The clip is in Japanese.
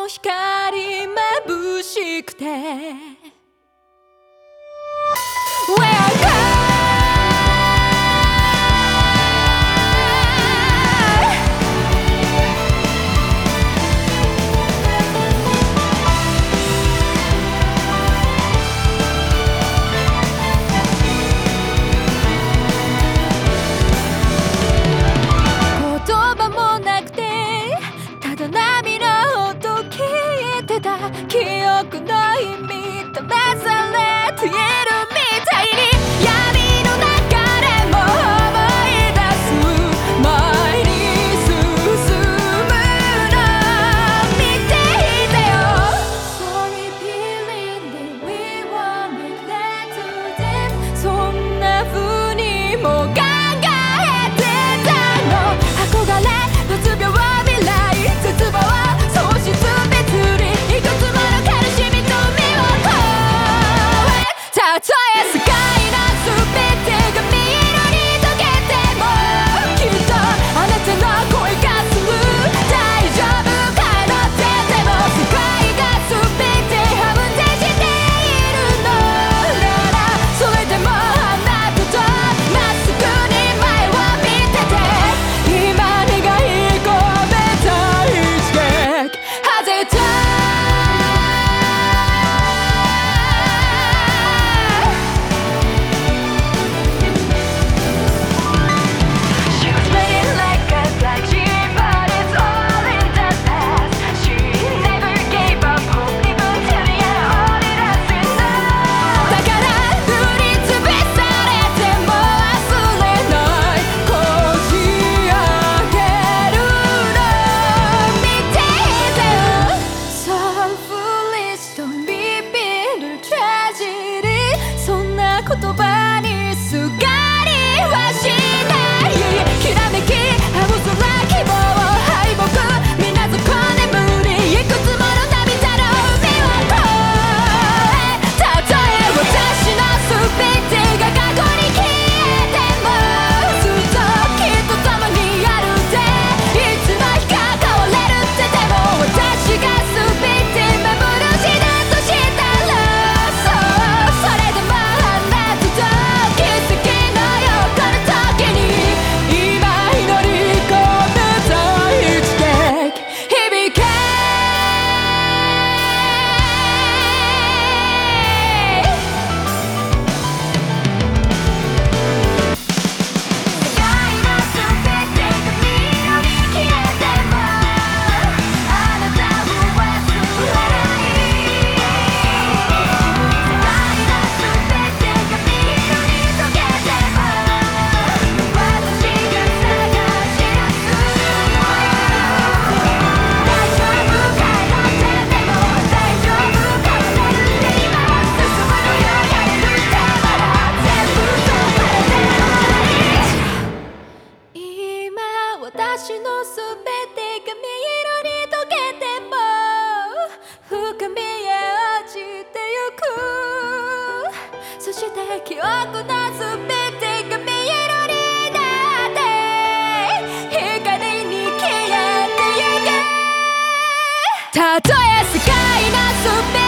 光眩しくて 記憶の意味試されているみたいに闇の中でも思い出す前に進むの見ていたよ Sorry feeling we won't regret today そんな風にも考えてたの憧れうつ病未来絶望喪失別離たとえ世界の全てが緑に溶けてもきっとあなたの声がする大丈夫帰ろってでも世界が全て反転しているのならそれでもあなたとまっすぐに前を見てて今願い込めた一撃外れた言葉にすがりはしないきらめき青空希望敗北みなずこ眠りいくつもの涙の海を越えたとえ私の全てが過去に消えてもずっときっと共にあるっていつの日か変われるってでも私が全て幻だとしたらそうそれでも奇跡のよこの時に今祈り込めた一撃響け世界の全てが緑に消えてもあなたを忘れない世界の全てが緑に溶けても私が探し出す大丈夫かよってでも大丈夫かもねって今進むのよやれるってまだ全部そうされてるのに今私の全てが緑に溶けても深みへ落ちてゆくそして記憶の全てが緑になって光に消えてゆくたとえ世界の全て